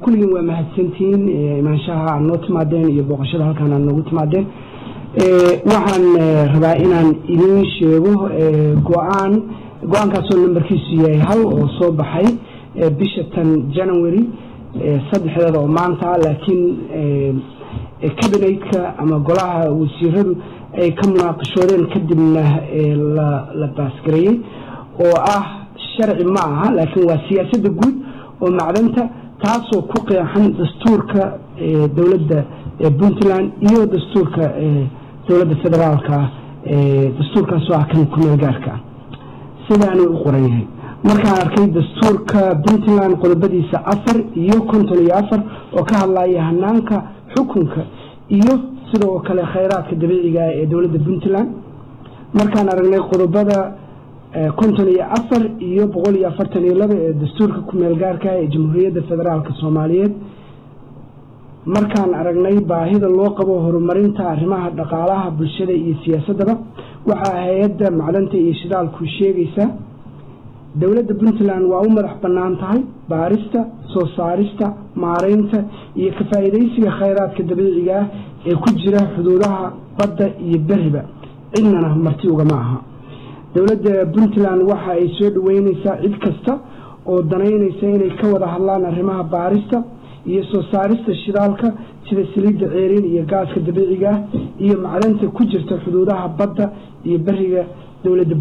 كل يوم ما هالسنتين ما شاء النوت مادين يبغى شذا هالكان النوت مادين وعن ربعنا إني شيء قوان كسر المركزية هل وصوب حي بشتى جانوري صدق هذا ومعنتها لكن كابينيت أما قلها وسيرهم كم ناقشورين كدمنا لباسكري شرع معها لكن وسياسة الجود ومعدنته تاسو كوقي عن دستورك دولة بنتلاند إيو دستورك دولة فدرالك دستورك سواء كان كمل جارك سيدانو القرية مركان أركي دستورك بنتلاند قل بدي سأفر إيو كنت لي أفر وكه الله يهنانك حكمك إيو سيدو وكال خيرات كدبيعي دولة بنتلاند مركان أركي قل بدا كنت لي أفر إيو بقول أفرتني لبا دستورك كمل جارك جمهورية فدرالك الصومالية markaan aragnay baahida loo qabo horumarinta arrimaha dhaqaalaha bulshada iyo siyaasadda waxa hay'adda macdanta iyo shidaalku sheegaysa dawladda Puntland waa u madax bannaan tahay baarista soo saarista maareynta iyo ka faa'iideysiga kheyraadka dabiiciga ah ee ku jira xuduudaha badda iyo bariba cidna marti uga maaha dawladda Puntland waxa ay soo dhaweynaysaa cid kasta oo danaynaysa inay ka wada hadlaan arrimaha baarista iyo soo saarista shidaalka sida saliidda ceeriin iyo gaaska dabiiciga ah iyo macdanta ku jirta xuduudaha badda iyo bariga dawladda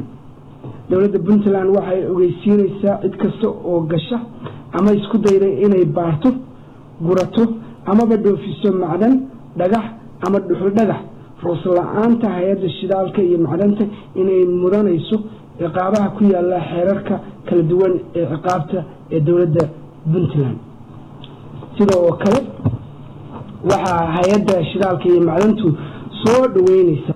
Puntland waxay ogeysiinaysaa cid kasta oo gasha ama isku dayday inay baarto gurato ama dhoofiso macdan dhagax ama dhuxul dhagax ruqsad la'aanta hay'adda shidaalka iyo macdanta inay mudanayso ciqaabaha ku yaala xeerarka kala duwan ee ciqaabta ee dawladda Puntland sidoo kale waxa hay'adda shidaalka iyo macdantu soo dhaweynaysa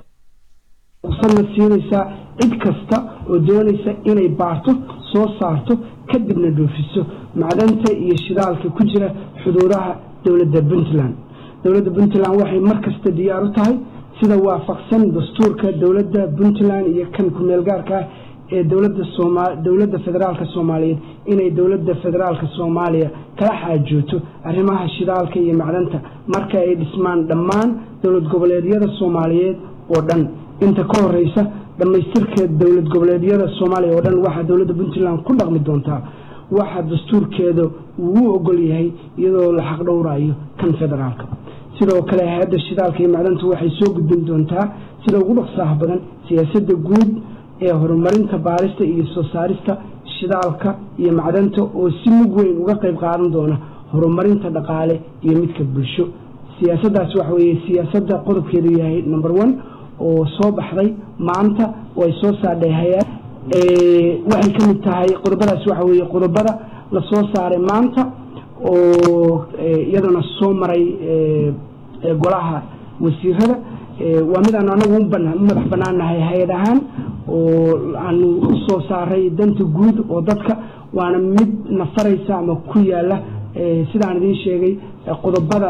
siinaysa cid kasta oo doonaysa inay baarto soo saarto kadibna dhoofiso macdanta iyo shidaalka ku jira xuduudaha dawladda Puntland waxay markasta diyaar u tahay sida waafaqsan dastuurka dawladda Puntland iyo kan ku meel gaarka ee dawladda federaalka Soomaaliyeed inay dawladda federaalka Soomaaliya kala xaajooto arrimaha shidaalka iyo macdanta marka ay dhismaan dhammaan dawlad goboleedyada Soomaaliyeed oo dhan inta ka horeysa dhamaystirka dawlad goboleedyada Soomaaliya oo dhan waxa dawladda Puntland ku dhaqmi doontaa waxa dastuurkeedu uu ogol yahay iyadoo la xaq dhowrayo kan federaalka sidoo kale hay'adda shidaalka iyo macdanta waxay soo gudbin doontaa sida ugu dhaqsaha badan siyaasadda guud ee horumarinta baarista iyo soo saarista shidaalka iyo macdanta oo si mug weyn uga qayb qaadan doona horumarinta dhaqaale iyo midka bulsho siyaasaddaas waxa weeye siyaasadda qodobkeedu yahay number 1 oo soo baxday maanta oo ay soo saarday hay'ad waxay ka mid tahay qodobadaas waxa weeye qodobada la soo saaray maanta oo iyadana soo maray golaha wasiirada waa mid anagu madax bannaanahay hay'ad ahaan oo aanu soo saaray danta guud oo dadka waana mid nafaraysa ama ku yaala sidaan idin sheegay qodobada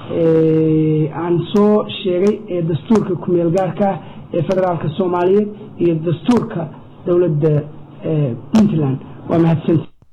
aan soo sheegay ee dastuurka ku meel gaarka ee federaalka Soomaaliyeed iyo dastuurka dawladda Puntland waa mahadsan